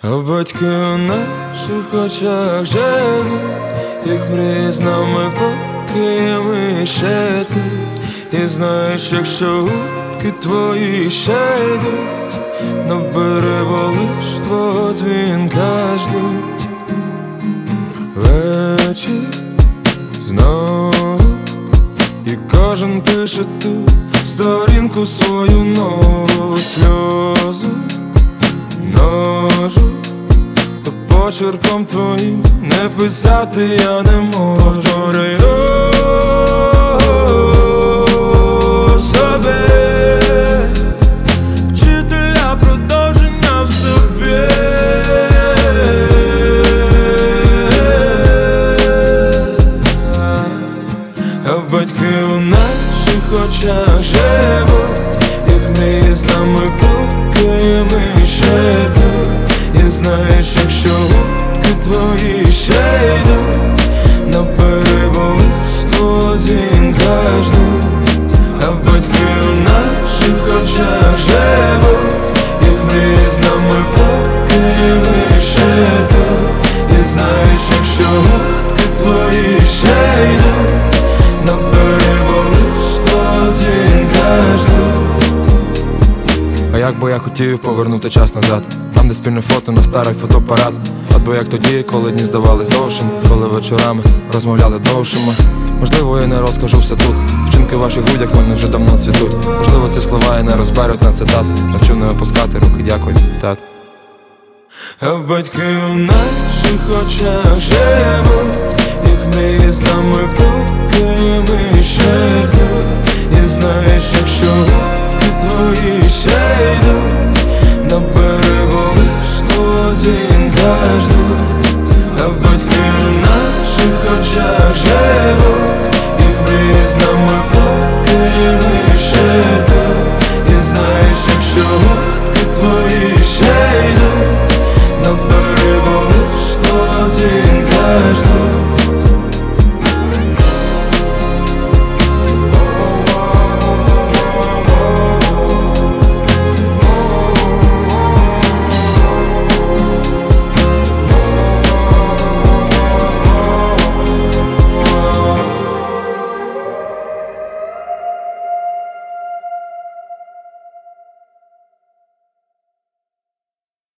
А батьки у наших очах живуть, їх мрії з нами, поки ми ще тут. І знаєш, якщо гудки твої ще йдуть, на берег лиш твого дзвінка ждуть. Вечір знову, і кожен пише тут сторінку свою нову. Сльози ножу, то почерком твоїм не писати я не можу. Повторюй собі, вчителя продовження в тобі. А батьки у наших очах живуть, їх мрії з нами, поки ми ще тут. І знаєш, якщо гудки твої ще йдуть, на берегу лиш твого дзвінка ждуть. А батьки у наших очах живуть, їх мрії з нами, поки ми ще тут. І знаєш, якщо гудки твої ще йдуть, на берегу лиш твого дзвінка ждуть. А як би я хотів повернути час назад, там, де спільне фото на старий фотоапарат. От би як тоді, коли дні здавались довшими, коли вечорами розмовляли довшими. Можливо, я не розкажу все тут, вчинки в ваших грудях мене вже давно цвітуть. Можливо, ці слова і не розберуть на цитат. Навчу не опускати руки, дякую, тат. А батьки у наших очах живуть, їх мрії з нами, поки ми ще тут. І знаєш, якщо гудки твої ще йдуть, на берег